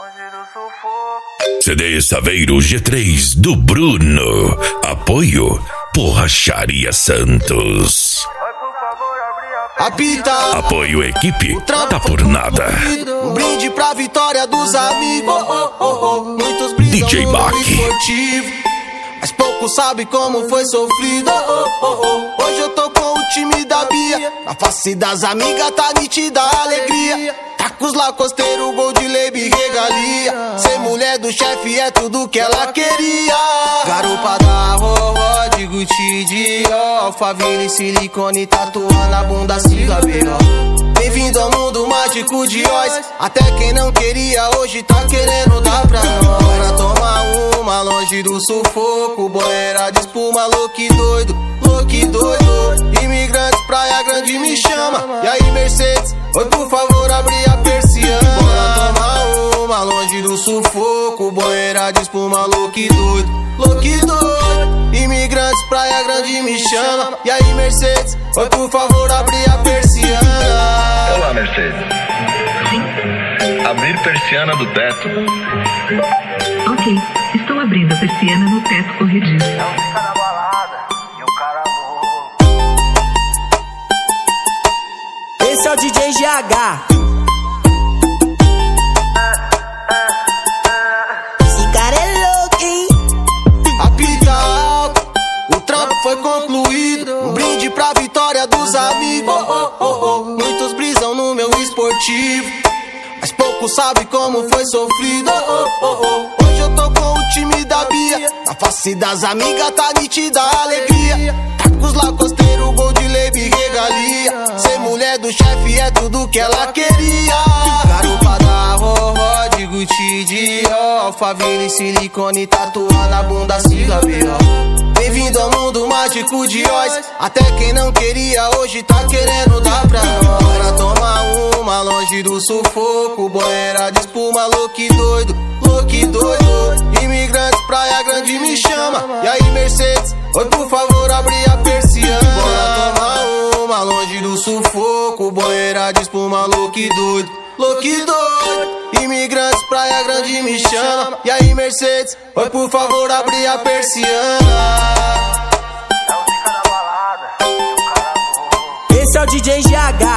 CD Saveiro G3 do Bruno. Apoio Borracharia Santos. Apita. Apoio equipe, tá por nada. Um brinde pra vitória dos amigos. Muitos brisam DJ no Bach. esportivo, mas poucos sabem como foi sofrido. Hoje eu tô com o time da Bia. Na face das amigas tá nítida a alegria. Tacos lá, costeiro, gol de lebe e regalia. Ser mulher do chefe é tudo que ela queria. Garupa da vovó de Gucci, Dior, Alphaville, silicone, tatuar na bunda, sigla B.O. Bem-vindo ao mundo mágico de Oz. Até quem não queria hoje tá querendo dar pra nós. Bora tomar uma longe do sufoco. Boeira de espuma, louco e doido, louco e doido. Imigrantes, Praia Grande me chama. E aí, Mercedes, oi, por favor, abre a persiana. Bora tomar uma longe do sufoco. Boeira de espuma, louco e doido, louco e doido. Imigrantes, Praia Grande me chama. E aí, Mercedes, oi, por favor, abre a persiana. Olá, Mercedes. Sim. Abrir persiana do teto. Ok, estou abrindo a persiana no teto corrediço. É o cara da balada e o cara louco. Esse é o DJ GH. Esse cara é louco, hein? Apita alto, o trampo foi concluído. Um brinde pra vitória dos amigos. Muitos brisam no meu esportivo, mas poucos sabem como foi sofrido. Hoje eu tô com o time da Bia. Na face das amigas tá nítida a alegria. Tacos lá, costeiro, gol de lebe e regalia. Ser mulher do chefe é tudo que ela queria. Garupa da vovó de Gucci, Dior, Alphaville, silicone, tatuar na bunda, sigla B.O. Bem-vindo ao mundo mágico de Oz. Até quem não queria hoje tá querendo dar pra nós. Bora tomar uma longe do sufoco. Boeira de espuma, louco e doido, louco e doido. Imigrantes, Praia Grande me chama. E aí, Mercedes, oi, por favor, abre a persiana. Bora tomar uma longe do sufoco. Boeira de espuma, louco e doido, louco e doido. Imigrantes, Praia Grande me chama. E aí, Mercedes, oi, por favor, abre a persiana. É o cara da balada e o cara louco. Esse é o DJ GH.